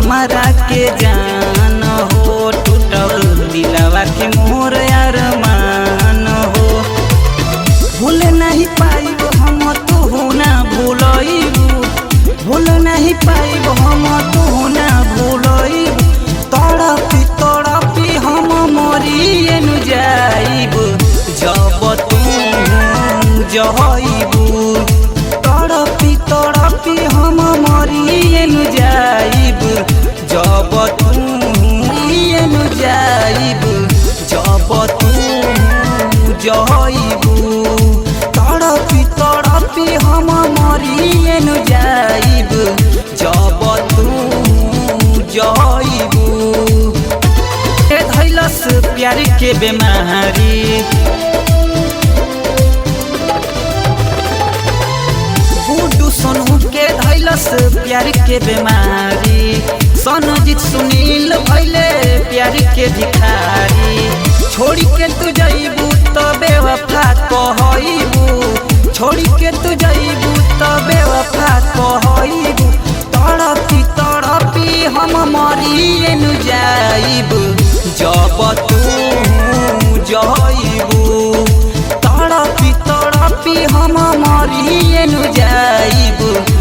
हमारा के जान हो, टूटल दिलवा के मोर अरमान हो। भूल नहीं पाइब हम तू ना भूलइबू, भूल नहीं पाइब हम तू ना भूलइबू। तड़पी तड़पी हम मरिएनु जाइब जब तू जइबू। तड़पी तड़पी हम मरिएनु जाइब जब तू मरिएनु जाइब जब तू जइबू। तड़पी तड़पी हम मरिएनु जाइब जब तू जइबू। धैलस प्यार के बेमारी, गुड्डू सोनू के धैलस प्यार के बेमारी। सनजीत सुनील भैले प्यार के भिखारी। छोड़ी के तू जइबू तो बेवफा कहइबू, छोड़ी के तू जइबू तो बेवफा कहइबू। तड़पी तड़पी हम मरिएनु जाइब जब तू जइबू। तड़पी तड़पी हम मरिएनु जाइब